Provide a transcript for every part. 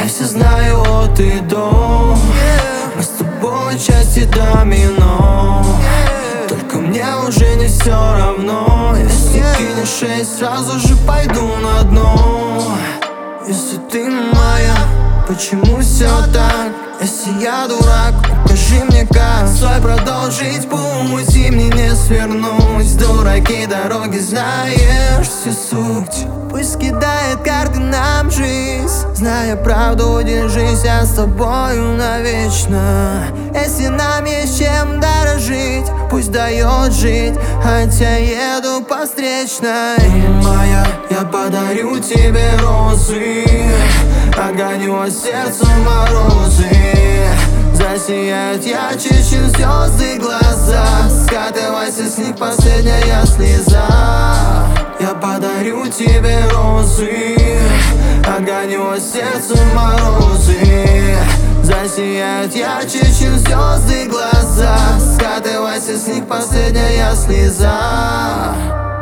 Я все знаю от и до. Мы с тобой части домино. Только мне уже не все равно. Если кинешь 6, сразу же пойду на дно. Если ты моя, почему все так? Если я дурак, укажи мне как. Стой, продолжить путь, мне не свернуть. Дураки дороги, знаешь всю суть. Пусть кидает карты нам жизнь, зная правду, держись, я с тобою навечно. Если нам есть чем дорожить, пусть дает жить, хотя еду по встречной. Моя, я подарю тебе розы, огоню от сердца морозы. Засияют ярче, чем звезды глаза. Скатывайся с них последняя слеза. Я подарю тебе розы, огоню от сердца морозы. Засияют ярче, чем звезды глаза. Скатывайся с них последняя слеза.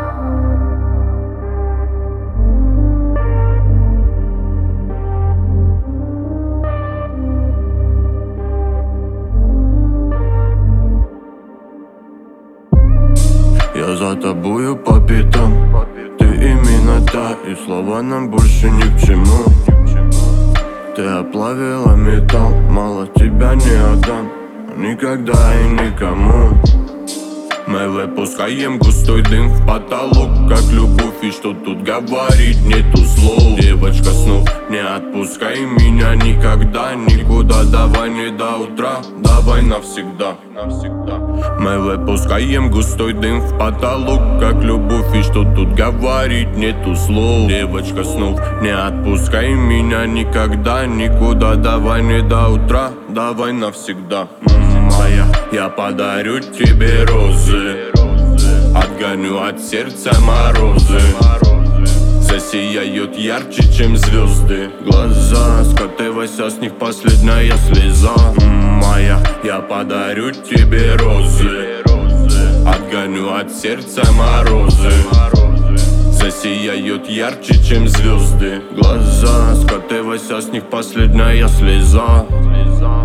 Я за тобою по пятам, ты именно та, и слова нам больше ни к чему. Ты оплавила металл, мало тебя не отдам, никогда и никому. Мы выпускаем густой дым в потолок, как любовь, и что тут говорить, нету слов. Девочка снов, не отпускай меня никогда, никуда, давай не до утра, давай навсегда. Мы выпускаем густой дым в потолок, как любовь, и что тут говорить, нету слов. Девочка снов, не отпускай меня никогда, никуда, давай не до утра, давай навсегда. Моя, я подарю тебе розы, отгоню от сердца морозы. Засияют ярче, чем звезды глаза. Скатывайся с них последняя слеза. Моя, я подарю тебе розы, отгоню от сердца морозы. Засияют ярче, чем звезды глаза. Скатывайся с них последняя слеза.